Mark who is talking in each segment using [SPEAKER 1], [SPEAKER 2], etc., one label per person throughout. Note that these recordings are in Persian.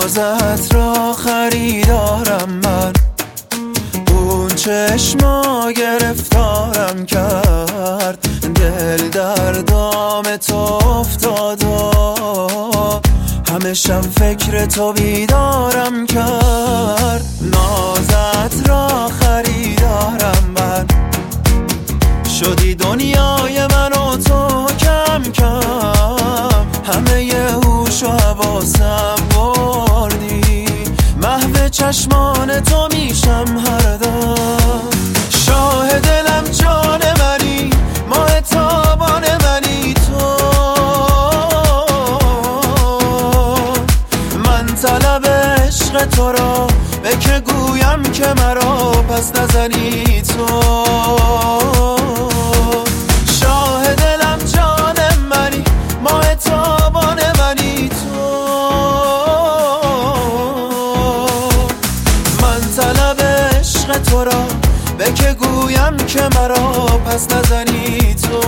[SPEAKER 1] نازت را خریدارم من، اون چشما گرفتارم کرد، دل در دام تو افتاد و همه شب فکر تو بیدارم کرد. نازت را خریدارم من، شدی دنیای من و تو کم کم، همه ی هوش و حواسم بردی، محو چشمان تو میشم هر دم. شاه دلم جان منی، ماه تابان منی تو، من طلب عشق تو را به که گویم که مرا پس نزنی تو. شاه دلم جان منی، ماه تابان منی تو، من طلب عشق تو را به که گویم که مرا پس نزنی تو.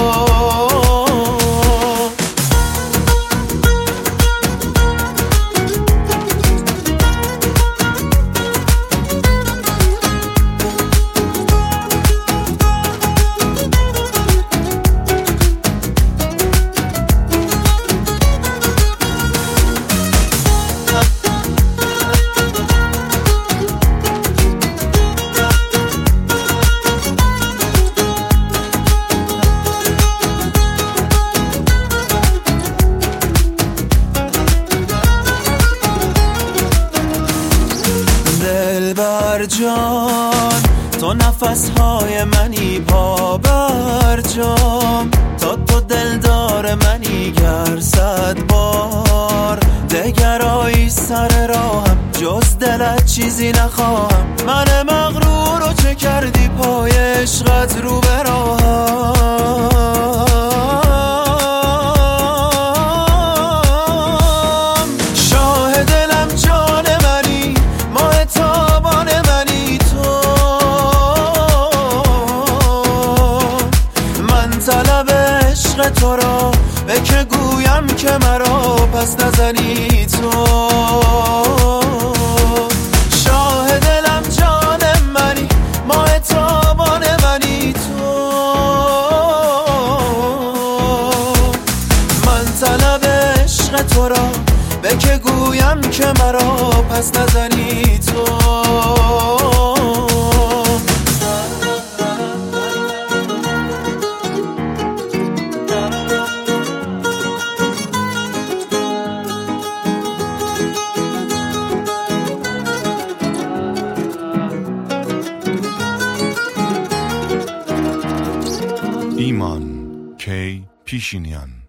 [SPEAKER 1] دلبر جان تو نفسهای منی، پا بر جام تا تو دلدار منی، گر 100 بار دگر آیی سر راهم، جز دلت چیزی نخواهم. من مغرور رو چه کردی پای عشقت رو به راهم. شاه دلم جان منی، ماه تابان منی تو، من طلب عشق تو را به که گویم که مرا پس نزنی تو. شاه دلم جان منی، ماه تابان منی تو، من طلب عشق تو را به که گویم که مرا پس نزنی تو.
[SPEAKER 2] ایمان کی پیشینیان